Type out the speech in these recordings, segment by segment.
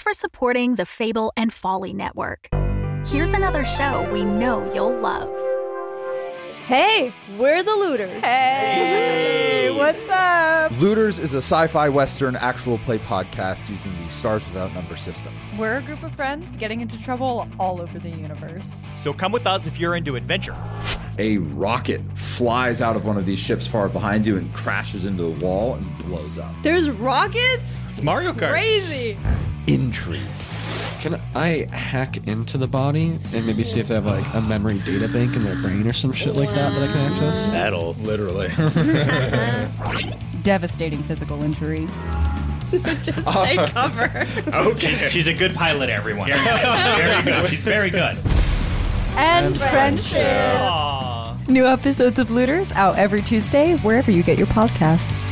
for supporting the Fable and Folly Network. Here's another show we know you'll love. Hey, we're the Looters. Hey, what's up? Looters is a sci-fi western actual play podcast using the Stars Without Number system. We're a group of friends getting into trouble all over the universe. So come with us if you're into adventure. A rocket flies out of one of these ships far behind you and crashes into the wall and blows up. There's rockets? It's Mario Kart. Crazy. Intrigue. Can I hack into the body and maybe see if they have like a memory data bank in their brain or some shit like that I can access? That'll Literally. Devastating physical injury. Just take cover. She's a good pilot, everyone. Very good. She's very good. And friendship. Aww. New episodes of Looters out every Tuesday, wherever you get your podcasts.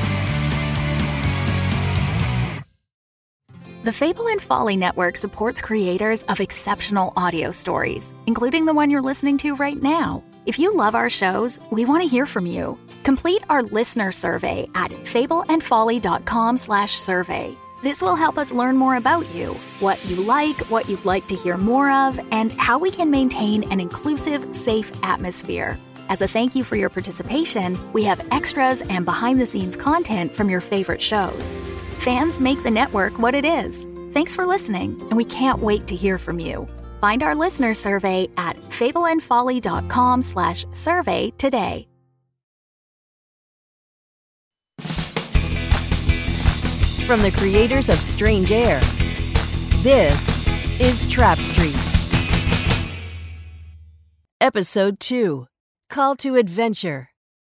The Fable and Folly Network supports creators of exceptional audio stories, including the one you're listening to right now. If you love our shows, we want to hear from you. Complete our listener survey at fableandfolly.com/survey. This will help us learn more about you, what you like, what you'd like to hear more of, and how we can maintain an inclusive, safe atmosphere. As a thank you for your participation, we have extras and behind-the-scenes content from your favorite shows. Fans make the network what it is. Thanks for listening, and we can't wait to hear from you. Find our listener survey at fableandfolly.com/survey today. From the creators of Strange Air, this is Trap Street. Episode 2, Call to Adventure.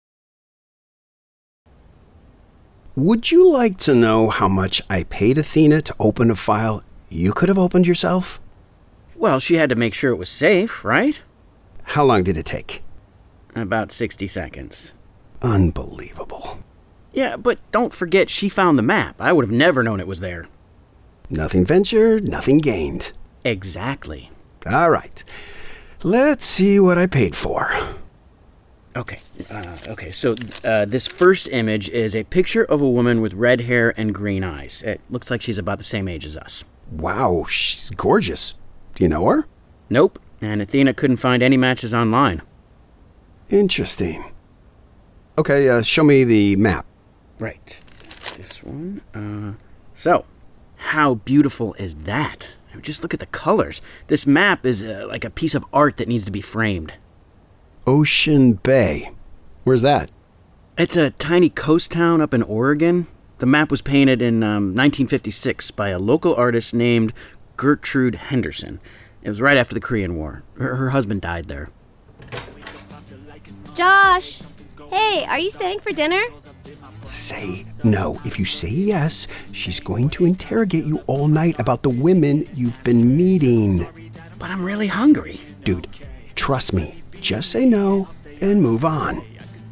Would you like to know how much I paid Athena to open a file you could have opened yourself? Well, she had to make sure it was safe, right? How long did it take? About 60 seconds. Unbelievable. Yeah, but don't forget she found the map. I would have never known it was there. Nothing ventured, nothing gained. Exactly. All right. Let's see what I paid for. Okay, so this first image is a picture of a woman with red hair and green eyes. It looks like she's about the same age as us. Wow, she's gorgeous. Do you know her? Nope, and Athena couldn't find any matches online. Interesting. Okay, show me the map. Right, this one. So, how beautiful is that? Just look at the colors. This map is like a piece of art that needs to be framed. Ocean Bay. Where's that? It's a tiny coast town up in Oregon. The map was painted in 1956 by a local artist named Gertrude Henderson. It was right after the Korean War. Her husband died there. Josh! Hey, are you staying for dinner? Say no. If you say yes, she's going to interrogate you all night about the women you've been meeting. But I'm really hungry. Dude, trust me. Just say no and move on.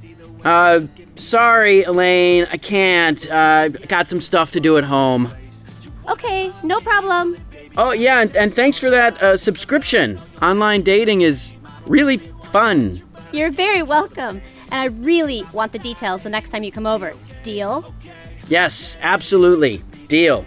Sorry, Elaine. I can't. Got some stuff to do at home. Okay, no problem. Oh, yeah, and thanks for that subscription. Online dating is really fun. You're very welcome. And I really want the details the next time you come over. Deal? Yes, absolutely. Deal.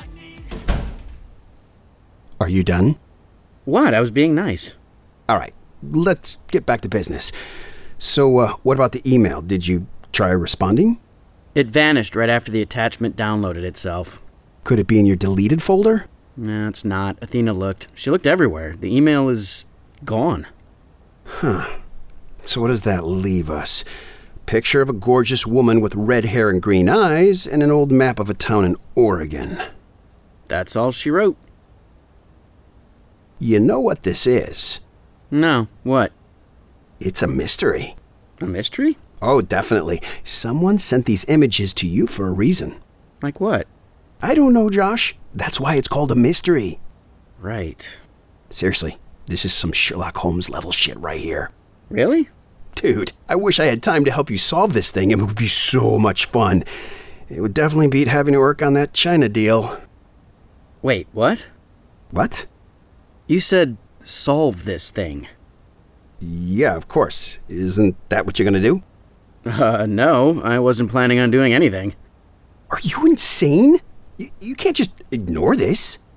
Are you done? What? I was being nice. All right. Let's get back to business. So, what about the email? Did you try responding? It vanished right after the attachment downloaded itself. Could it be in your deleted folder? No, it's not. Athena looked. She looked everywhere. The email is gone. Huh. So what does that leave us? Picture of a gorgeous woman with red hair and green eyes, and an old map of a town in Oregon. That's all she wrote. You know what this is? No, what? It's a mystery. A mystery? Oh, definitely. Someone sent these images to you for a reason. Like what? I don't know, Josh. That's why it's called a mystery. Right. Seriously, this is some Sherlock Holmes level shit right here. Really? Dude, I wish I had time to help you solve this thing. It would be so much fun. It would definitely beat having to work on that China deal. Wait, what? What? You said solve this thing. Yeah, of course. Isn't that what you're gonna do? No, I wasn't planning on doing anything. Are you insane? You can't just ignore this.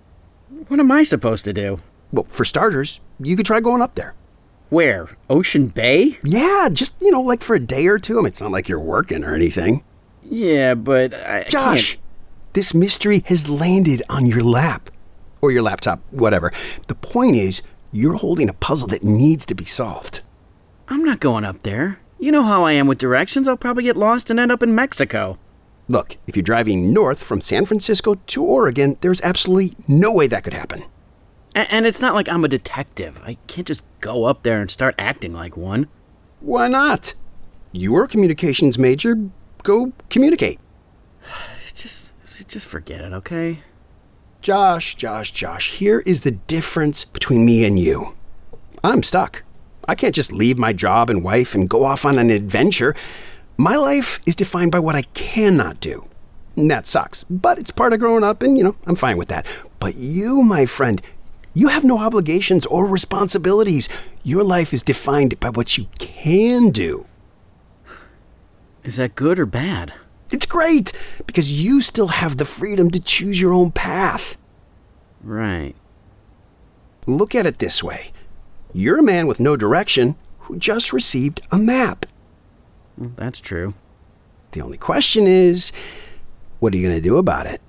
What am I supposed to do? Well, for starters, you could try going up there. Where? Ocean Bay? Yeah, just, like for a day or two. I mean, it's not like you're working or anything. Yeah, but I Josh, can't. this mystery has landed on your lap. Or your laptop, whatever. The point is, you're holding a puzzle that needs to be solved. I'm not going up there. You know how I am with directions. I'll probably get lost and end up in Mexico. Look, if you're driving north from San Francisco to Oregon, there's absolutely no way that could happen. And it's not like I'm a detective. I can't just go up there and start acting like one. Why not? You're a communications major. Go communicate. Just forget it, okay? Josh, here is the difference between me and you. I'm stuck. I can't just leave my job and wife and go off on an adventure. My life is defined by what I cannot do. And that sucks, but it's part of growing up and, I'm fine with that. But you, my friend, you have no obligations or responsibilities. Your life is defined by what you can do. Is that good or bad? It's great, because you still have the freedom to choose your own path. Right. Look at it this way. You're a man with no direction who just received a map. Well, that's true. The only question is, what are you going to do about it?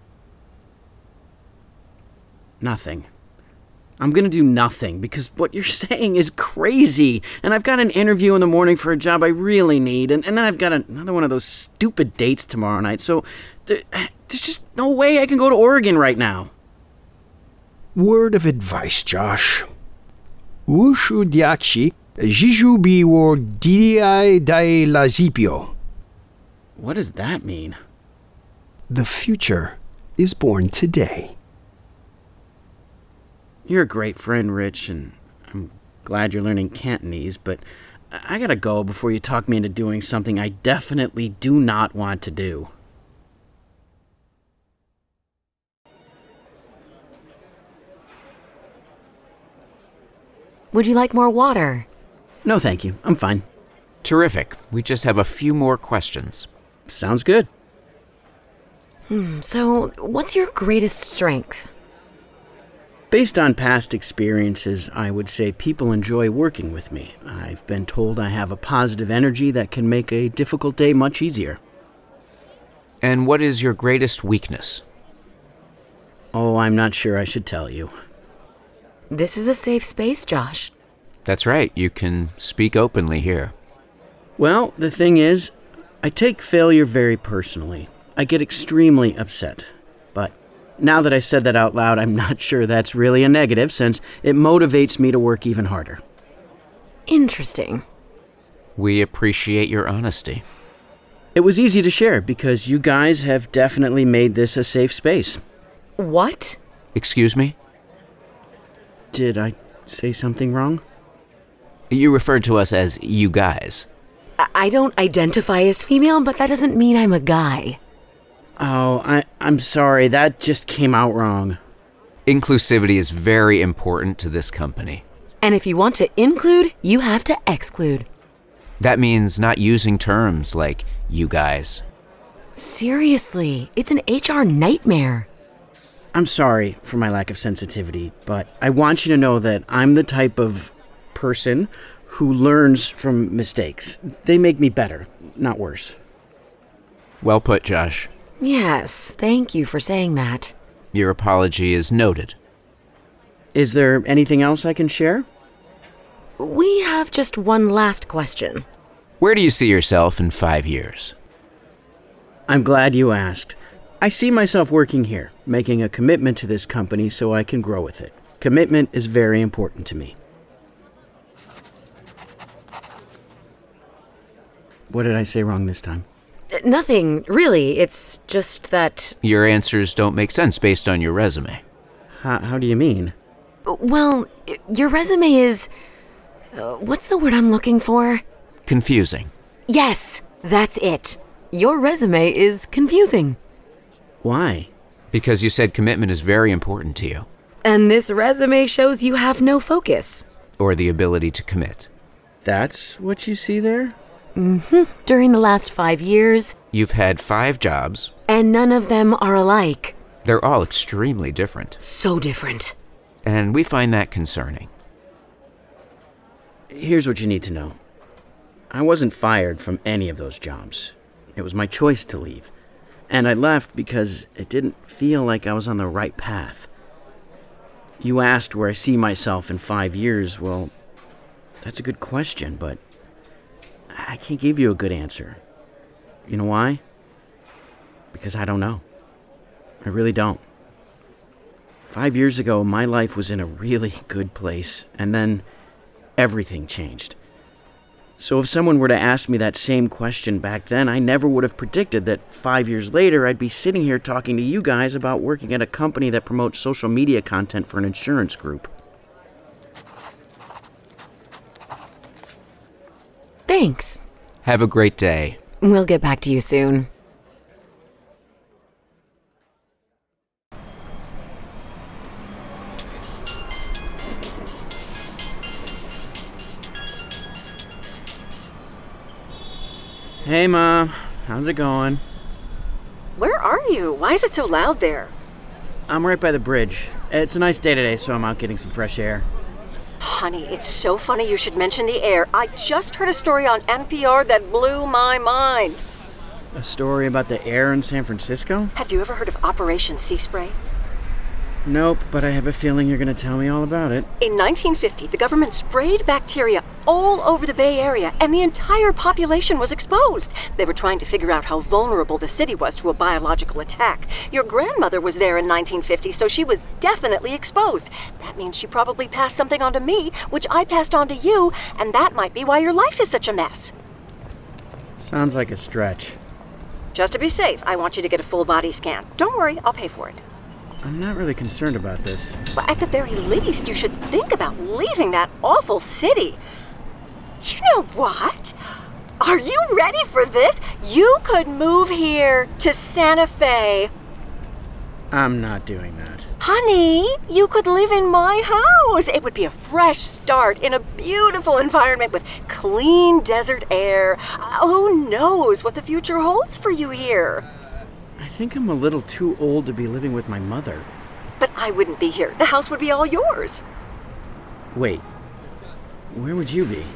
Nothing. I'm going to do nothing because what you're saying is crazy. And I've got an interview in the morning for a job I really need. And then I've got another one of those stupid dates tomorrow night. So there's just no way I can go to Oregon right now. Word of advice, Josh. Ushu diakshi, jijubi wo diai dai lazipio. What does that mean? The future is born today. You're a great friend, Rich, and I'm glad you're learning Cantonese, but I gotta go before you talk me into doing something I definitely do not want to do. Would you like more water? No, thank you. I'm fine. Terrific. We just have a few more questions. Sounds good. So, what's your greatest strength? Based on past experiences, I would say people enjoy working with me. I've been told I have a positive energy that can make a difficult day much easier. And what is your greatest weakness? Oh, I'm not sure I should tell you. This is a safe space, Josh. That's right. You can speak openly here. Well, the thing is, I take failure very personally. I get extremely upset. But now that I said that out loud, I'm not sure that's really a negative, since it motivates me to work even harder. Interesting. We appreciate your honesty. It was easy to share because you guys have definitely made this a safe space. What? Excuse me? Did I say something wrong? You referred to us as you guys. I don't identify as female, but that doesn't mean I'm a guy. Oh, I'm sorry. That just came out wrong. Inclusivity is very important to this company. And if you want to include, you have to exclude. That means not using terms like you guys. Seriously, it's an HR nightmare. I'm sorry for my lack of sensitivity, but I want you to know that I'm the type of person who learns from mistakes. They make me better, not worse. Well put, Josh. Yes, thank you for saying that. Your apology is noted. Is there anything else I can share? We have just one last question. Where do you see yourself in 5 years? I'm glad you asked. I see myself working here, making a commitment to this company so I can grow with it. Commitment is very important to me. What did I say wrong this time? Nothing, really. It's just that... Your answers don't make sense based on your resume. How do you mean? Well, your resume is... what's the word I'm looking for? Confusing. Yes, that's it. Your resume is confusing. Why? Because you said commitment is very important to you. And this resume shows you have no focus. Or the ability to commit. That's what you see there? Mm-hmm. During the last 5 years... You've had 5 jobs. And none of them are alike. They're all extremely different. So different. and we find that concerning. Here's what you need to know. I wasn't fired from any of those jobs. It was my choice to leave. And I left because it didn't feel like I was on the right path. You asked where I see myself in 5 years. Well, that's a good question, but I can't give you a good answer. You know why? Because I don't know. I really don't. 5 years ago, my life was in a really good place, and then everything changed. So if someone were to ask me that same question back then, I never would have predicted that 5 years later I'd be sitting here talking to you guys about working at a company that promotes social media content for an insurance group. Thanks. Have a great day. We'll get back to you soon. Hey, Mom. How's it going? Where are you? Why is it so loud there? I'm right by the bridge. It's a nice day today, so I'm out getting some fresh air. Honey, it's so funny you should mention the air. I just heard a story on NPR that blew my mind. A story about the air in San Francisco? Have you ever heard of Operation Sea Spray? Nope, but I have a feeling you're going to tell me all about it. In 1950, the government sprayed bacteria all over the Bay Area, and the entire population was exposed. They were trying to figure out how vulnerable the city was to a biological attack. Your grandmother was there in 1950, so she was definitely exposed. That means she probably passed something on to me, which I passed on to you, and that might be why your life is such a mess. Sounds like a stretch. Just to be safe, I want you to get a full body scan. Don't worry, I'll pay for it. I'm not really concerned about this. Well, at the very least, you should think about leaving that awful city. You know what? Are you ready for this? You could move here to Santa Fe. I'm not doing that. Honey, you could live in my house. It would be a fresh start in a beautiful environment with clean desert air. Who knows what the future holds for you here? I think I'm a little too old to be living with my mother. But I wouldn't be here. The house would be all yours. Wait, where would you be?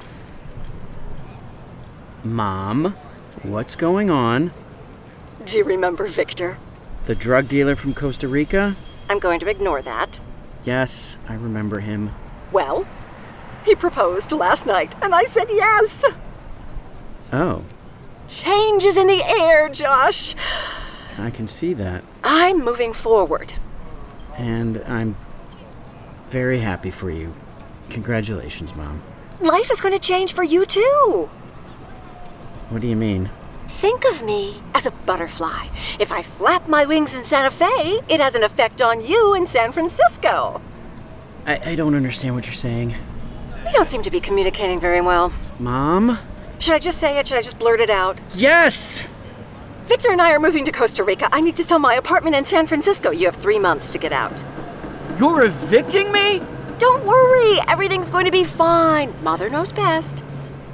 Mom, what's going on? Do you remember Victor? The drug dealer from Costa Rica? I'm going to ignore that. Yes, I remember him. Well, he proposed last night, and I said yes. Oh. Changes in the air, Josh. I can see that. I'm moving forward. And I'm very happy for you. Congratulations, Mom. Life is going to change for you, too. What do you mean? Think of me as a butterfly. If I flap my wings in Santa Fe, it has an effect on you in San Francisco. I don't understand what you're saying. We don't seem to be communicating very well. Mom? Should I just say it? Should I just blurt it out? Yes! Victor and I are moving to Costa Rica. I need to sell my apartment in San Francisco. You have 3 months to get out. You're evicting me? Don't worry. Everything's going to be fine. Mother knows best.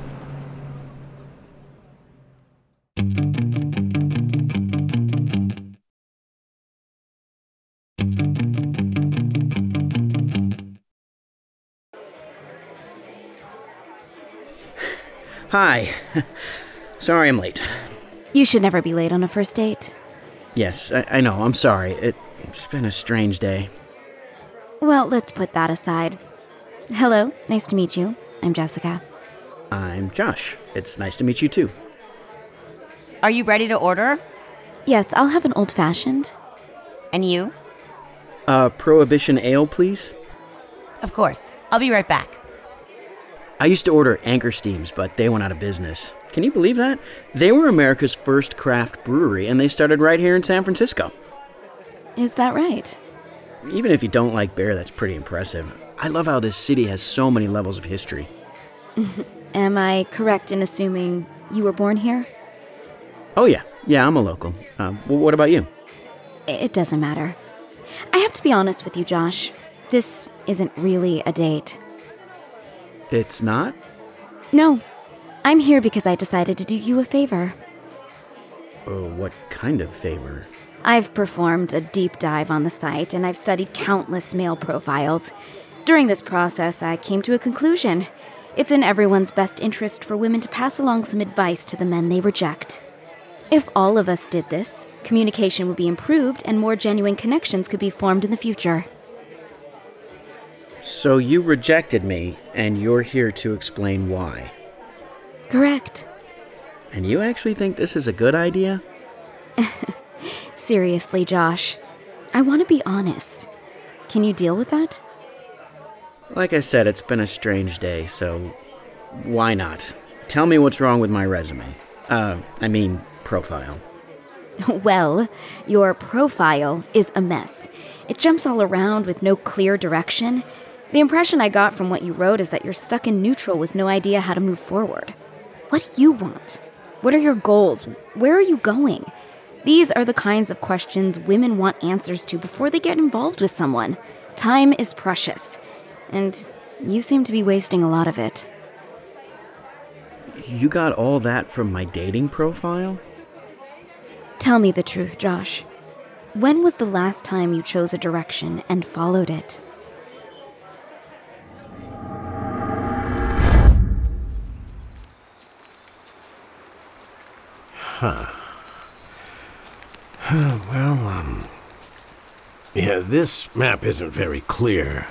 Hi. Sorry I'm late. You should never be late on a first date. Yes, I know. I'm sorry. It's been a strange day. Well, let's put that aside. Hello, nice to meet you. I'm Jessica. I'm Josh. It's nice to meet you too. Are you ready to order? Yes, I'll have an old-fashioned. And you? Prohibition ale, please. Of course. I'll be right back. I used to order Anchor Steams, but they went out of business. Can you believe that? They were America's first craft brewery, and they started right here in San Francisco. Is that right? Even if you don't like beer, that's pretty impressive. I love how this city has so many levels of history. Am I correct in assuming you were born here? Oh, yeah. Yeah, I'm a local. What about you? It doesn't matter. I have to be honest with you, Josh. This isn't really a date. It's not? No. I'm here because I decided to do you a favor. What kind of favor? I've performed a deep dive on the site, and I've studied countless male profiles. During this process, I came to a conclusion. It's in everyone's best interest for women to pass along some advice to the men they reject. If all of us did this, communication would be improved and more genuine connections could be formed in the future. So you rejected me, and you're here to explain why. Correct. And you actually think this is a good idea? Seriously, Josh. I want to be honest. Can you deal with that? Like I said, it's been a strange day, so why not? Tell me what's wrong with my resume. Profile. Well, your profile is a mess. It jumps all around with no clear direction. The impression I got from what you wrote is that you're stuck in neutral with no idea how to move forward. What do you want? What are your goals? Where are you going? These are the kinds of questions women want answers to before they get involved with someone. Time is precious, and you seem to be wasting a lot of it. You got all that from my dating profile? Tell me the truth, Josh. When was the last time you chose a direction and followed it? Yeah, this map isn't very clear.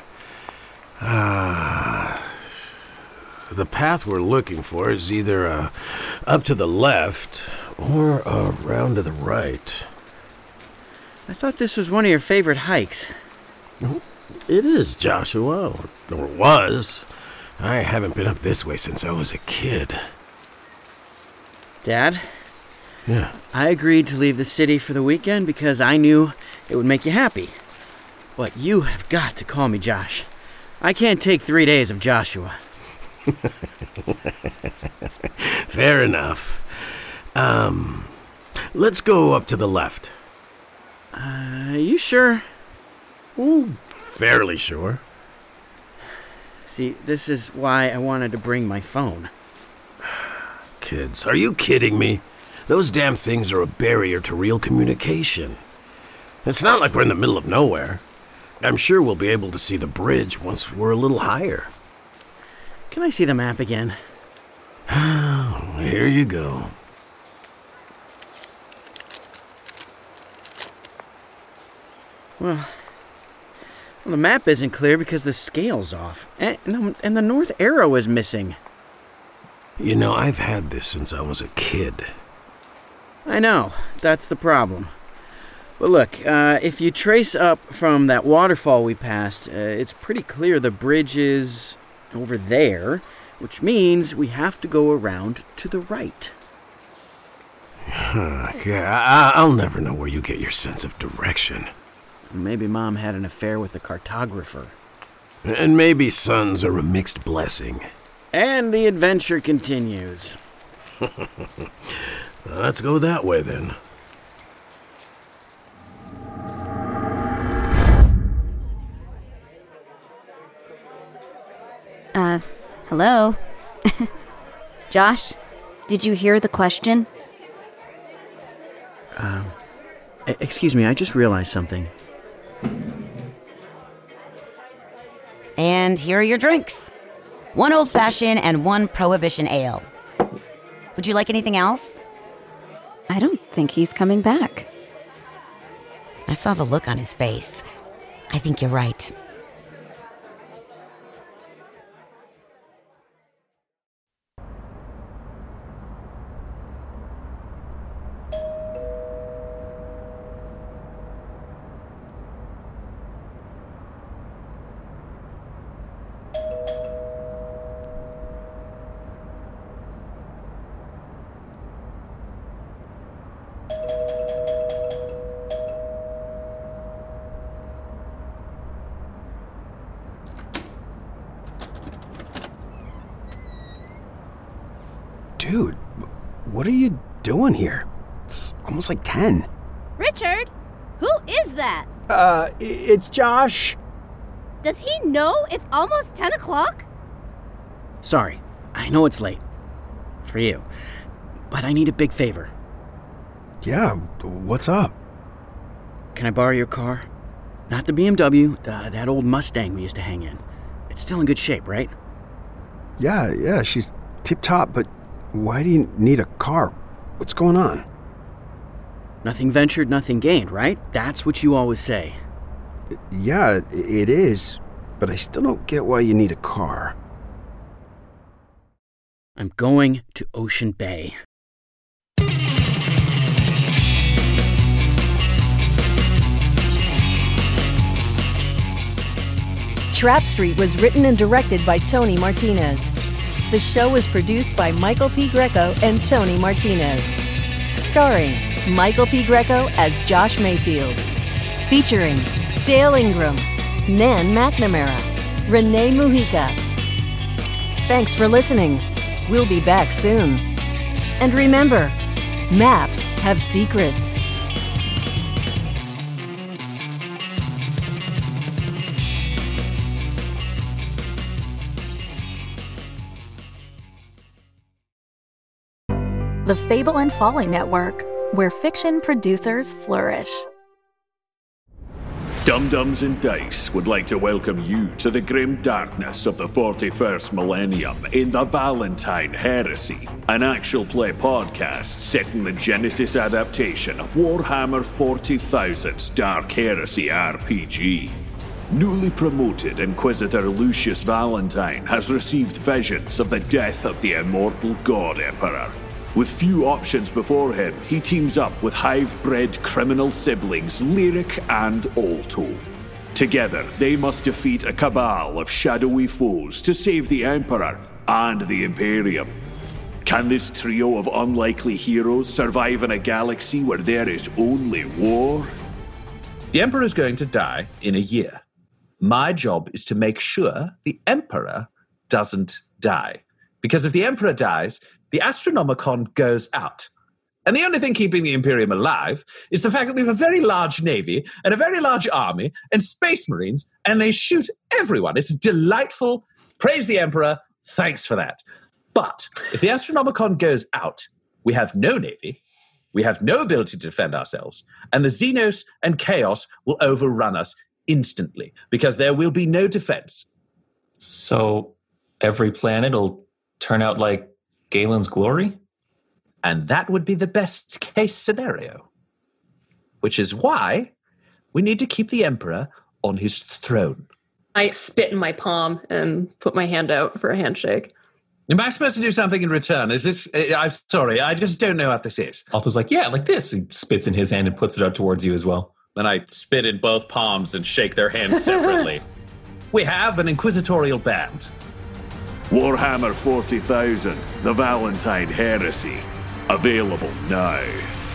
The path we're looking for is either up to the left or around to the right. I thought this was one of your favorite hikes. It is, Joshua, or was. I haven't been up this way since I was a kid. Dad? Yeah? I agreed to leave the city for the weekend because I knew it would make you happy. But you have got to call me Josh. I can't take 3 days of Joshua. Fair enough. Let's go up to the left. You sure? Ooh, fairly sure. See, this is why I wanted to bring my phone. Kids, are you kidding me? Those damn things are a barrier to real communication. It's not like we're in the middle of nowhere. I'm sure we'll be able to see the bridge once we're a little higher. Can I see the map again? Here you go. Well, the map isn't clear because the scale's off. And the north arrow is missing. You know, I've had this since I was a kid. I know. That's the problem. But look, if you trace up from that waterfall we passed, it's pretty clear the bridge is over there, which means we have to go around to the right. Yeah, I'll never know where you get your sense of direction. Maybe Mom had an affair with a cartographer. And maybe sons are a mixed blessing. And the adventure continues. Let's go that way, then. Hello? Josh, did you hear the question? Excuse me, I just realized something. And here are your drinks. 1 old-fashioned and 1 prohibition ale. Would you like anything else? I don't think he's coming back. I saw the look on his face. I think you're right. Dude, what are you doing here? It's almost like 10. Richard? Who is that? It's Josh. Does he know it's almost 10 o'clock? Sorry, I know it's late. For you. But I need a big favor. Yeah, what's up? Can I borrow your car? Not the BMW, that old Mustang we used to hang in. It's still in good shape, right? Yeah, she's tip-top, but why do you need a car? What's going on? Nothing ventured, nothing gained, right? That's what you always say. Yeah, it is, but I still don't get why you need a car. I'm going to Ocean Bay. Trap Street was written and directed by Tony Martinez. The show was produced by Michael P. Greco and Tony Martinez. Starring Michael P. Greco as Josh Mayfield. Featuring Dale Ingram, Nan McNamara, Renee Mujica. Thanks for listening. We'll be back soon. And remember, maps have secrets. The Fable and Folly Network, where fiction producers flourish. Dum-Dums and Dice would like to welcome you to the grim darkness of the 41st millennium in the Valentine Heresy, an actual play podcast set in the Genesis adaptation of Warhammer 40,000's Dark Heresy RPG. Newly promoted Inquisitor Lucius Valentine has received visions of the death of the immortal God Emperor. With few options before him, he teams up with hive-bred criminal siblings Lyric and Alto. Together, they must defeat a cabal of shadowy foes to save the Emperor and the Imperium. Can this trio of unlikely heroes survive in a galaxy where there is only war? The Emperor is going to die in a year. My job is to make sure the Emperor doesn't die. Because if the Emperor dies, the Astronomicon goes out. And the only thing keeping the Imperium alive is the fact that we have a very large navy and a very large army and space marines, and they shoot everyone. It's delightful. Praise the Emperor. Thanks for that. But if the Astronomicon goes out, we have no navy, we have no ability to defend ourselves, and the Xenos and Chaos will overrun us instantly because there will be no defense. So every planet will turn out like Galen's Glory? And that would be the best case scenario. Which is why we need to keep the Emperor on his throne. I spit in my palm and put my hand out for a handshake. Am I supposed to do something in return? Is this... I'm sorry, I just don't know what this is. Alto's like, yeah, like this. He spits in his hand and puts it out towards you as well. Then I spit in both palms and shake their hands separately. We have an inquisitorial band. Warhammer 40,000, The Valentine Heresy. Available now.